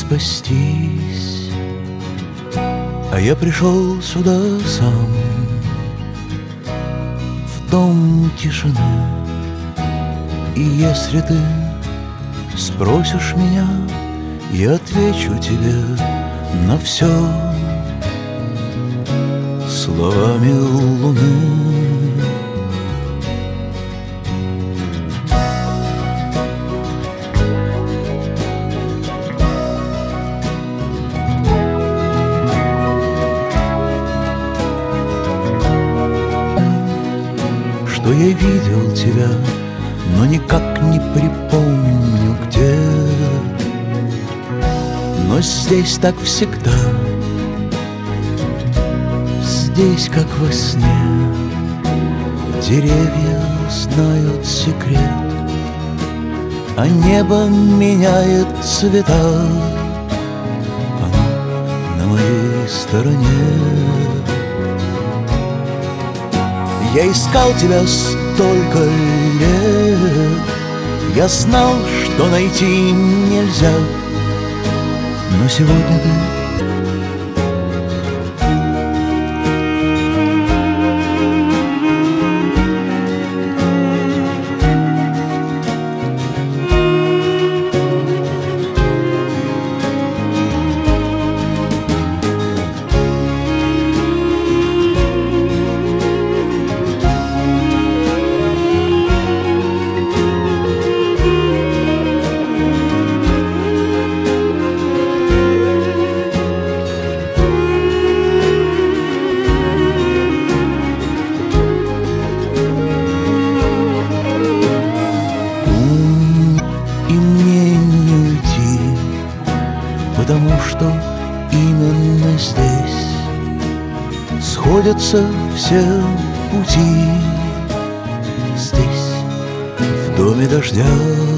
спастись, а я пришел сюда сам, в дом тишины. И если ты спросишь меня, я отвечу тебе на все словами луны. Что я видел тебя, но никак не припомню где. Но здесь так всегда, здесь как во сне. Деревья знают секрет, а небо меняет цвета. Оно на моей стороне. Я искал тебя столько лет, я знал, что найти нельзя, но сегодня ты потому что именно здесь сходятся все пути. Здесь, в доме дождя.